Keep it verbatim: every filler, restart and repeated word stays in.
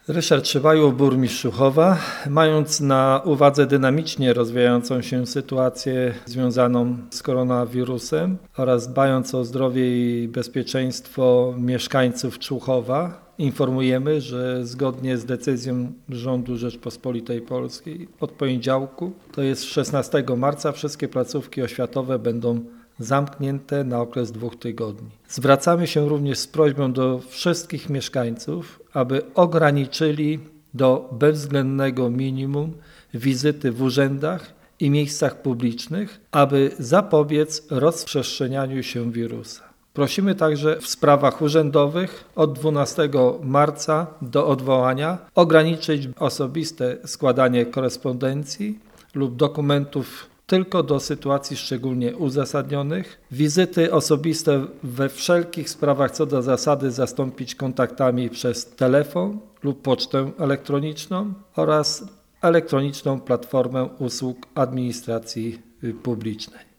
Ryszard Szybajło, burmistrz Szuchowa. Mając na uwadze dynamicznie rozwijającą się sytuację związaną z koronawirusem oraz dbając o zdrowie i bezpieczeństwo mieszkańców Szuchowa, informujemy, że zgodnie z decyzją rządu Rzeczpospolitej Polskiej od poniedziałku, to jest szesnastego marca, wszystkie placówki oświatowe będą zamknięte na okres dwóch tygodni. Zwracamy się również z prośbą do wszystkich mieszkańców, aby ograniczyli do bezwzględnego minimum wizyty w urzędach i miejscach publicznych, aby zapobiec rozprzestrzenianiu się wirusa. Prosimy także w sprawach urzędowych od dwunastego marca do odwołania ograniczyć osobiste składanie korespondencji lub dokumentów tylko do sytuacji szczególnie uzasadnionych. Wizyty osobiste we wszelkich sprawach co do zasady zastąpić kontaktami przez telefon lub pocztę elektroniczną oraz elektroniczną platformę usług administracji publicznej.